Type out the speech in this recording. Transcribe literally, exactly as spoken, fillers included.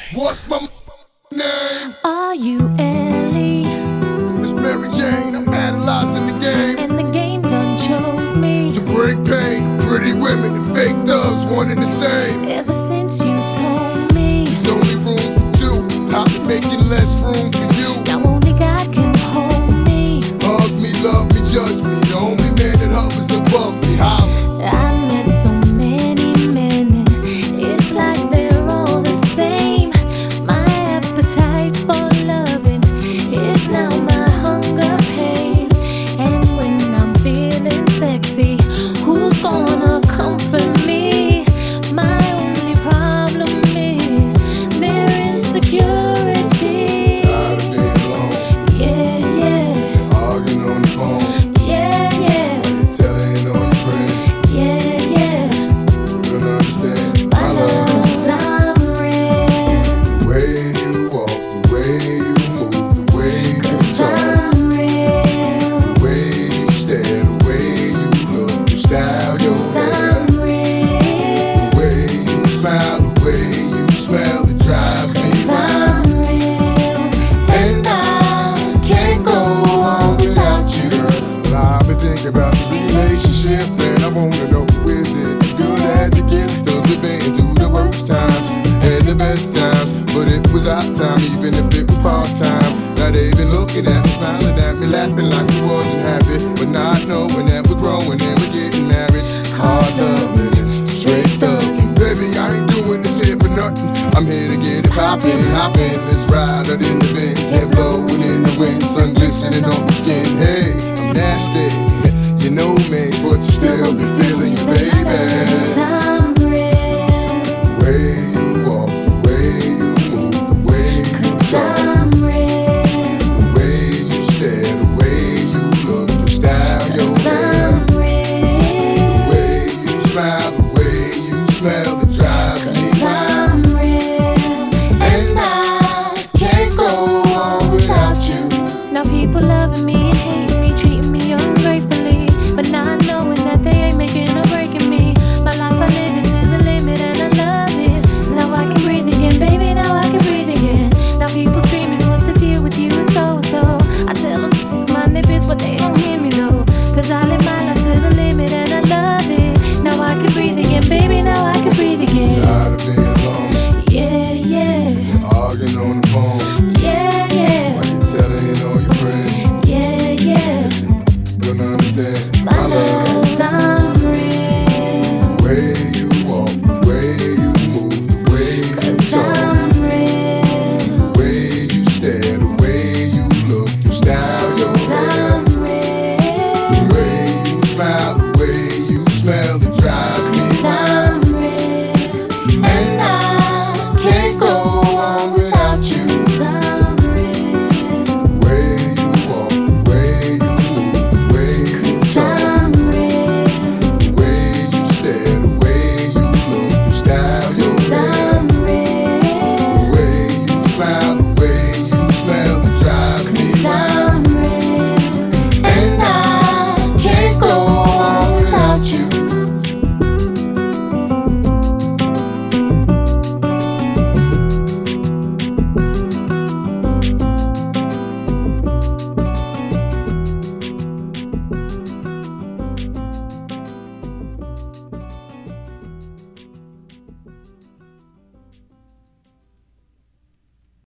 What's my name? Are you Ellie? It's Mary Jane, I'm analyzing the game. And the game done chose me To bring pain, pretty women and fake thugs, one and the same. ever since you told me There's only room for two, I've been making less room for you. now only God can hold me. Hug me, love me, judge me, the only man that hovers above me. Holla. I met so many men and it's like they're all the same. My appetite for loving is now my hunger pain. And when I'm feeling sexy, who's gonna comfort me? My only problem is their insecurity. Tired of being alone, Yeah, yeah, arguing on the phone, yeah, yeah, telling on your friend. yeah, yeah. You don't understand My love's I'm real, The way you walk, the way you move, the way you 'cause talk, I'm real, the way you stare, the way you look, you style your 'cause hair, I'm real, the way you smile, the way you smell, it drives me 'cause wild. I'm real. And I can't go on without you, girl. I've been thinking about this relationship, and I wanna know, is it as good as it gets? Cause we've been through the worst times and the best times, but it was our time, even if it was part-time. Now they been looking at me, smiling at me, laughing like we wasn't happy, but not knowing that we're growing and we're getting married. Hard loving and straight thugging. Baby, I ain't doing this here for nothing. I'm here to get it poppin', hoppin'. Let's ride out in the Benz, head blowing in the wind, sun glistening on my skin. Hey, I'm nasty, you know me, but you still be feeling you, baby. 'Cause I'm